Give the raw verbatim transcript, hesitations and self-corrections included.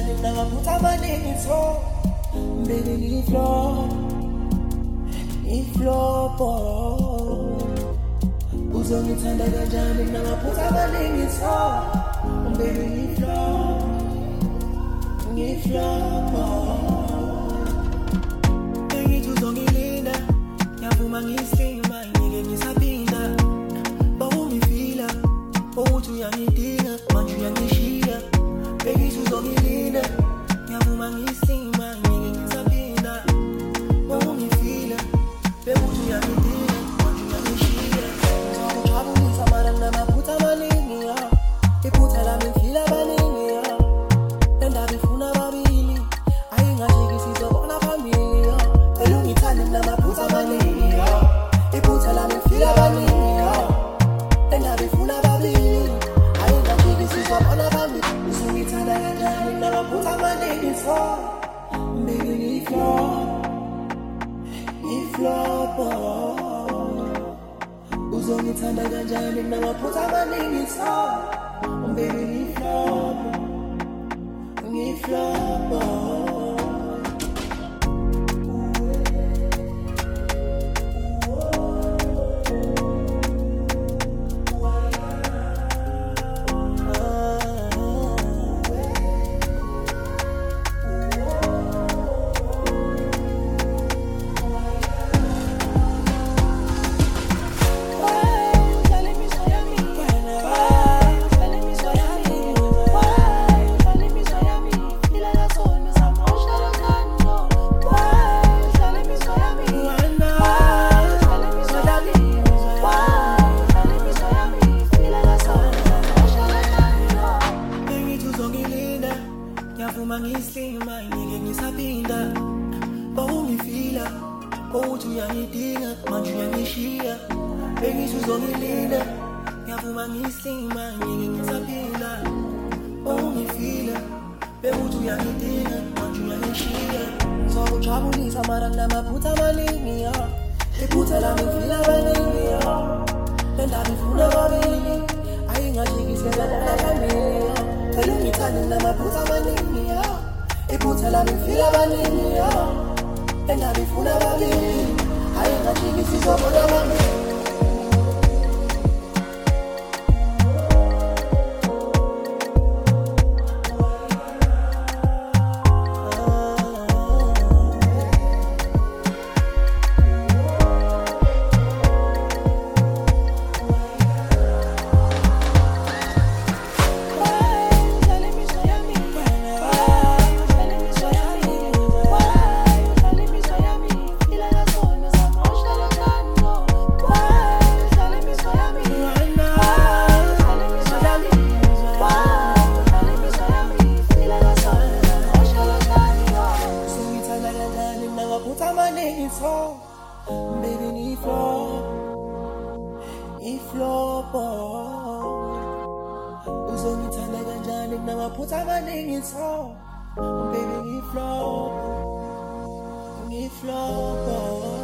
kanjani nangaphuthi amaningi so baby ngiflow ngiflow uzongithanda kanjani nangaphuthi amaningi so baby ngiflow ngiflow bengithi uzongilinda ngiyavuma ngiyislima ngike ngisaphinda bawungifila ukuthi uyangidinga manje uyangishiya bengithi uzongilinda ngiyavuma ngiyislima ngike ngisaphinda bawungifila bekuthi uyangidinga manje uyangishiya ngizokujabulisa mara nginamaphutha amaningi iphutha lami ngifila abaningi endaba ifuna ababili ayingajiki sizobona phambili phela ungithande nginamaphutha amaningi iphutha lami ngifila abaningi endaba ifuna ababili ayingajiki sizobona phambili uzongithanda kanjani nginamaphutha amaningi so baby ngiflow ngiflow uzongithanda kanjani nginamaphutha amaningi so baby ngiflow ngiflow ngiyavuma ngiyislima ngike ngisaphinda bawungifila ukuthi uyangidinga manje uyangishiya bengithi uzongilinda ngiyavuma ngiyislima ngike ngisaphinda bawungifila bekuthi uyangidinga manje uyangishiya ngizokujabulisa mara nginamaphutha amaningi iphutha lami ngifila abaningi endaba ifuna ababili ayingajiki sizobona phambili phela ungithande nginamaphutha amaningi iphutha lami ngifila abaningi endaba ifuna ababili ayingajiki sizobona phambili so baby ngiflow ngiflow uzongithanda kanjani nginamaphutha amaningi so baby ngiflow ngiflow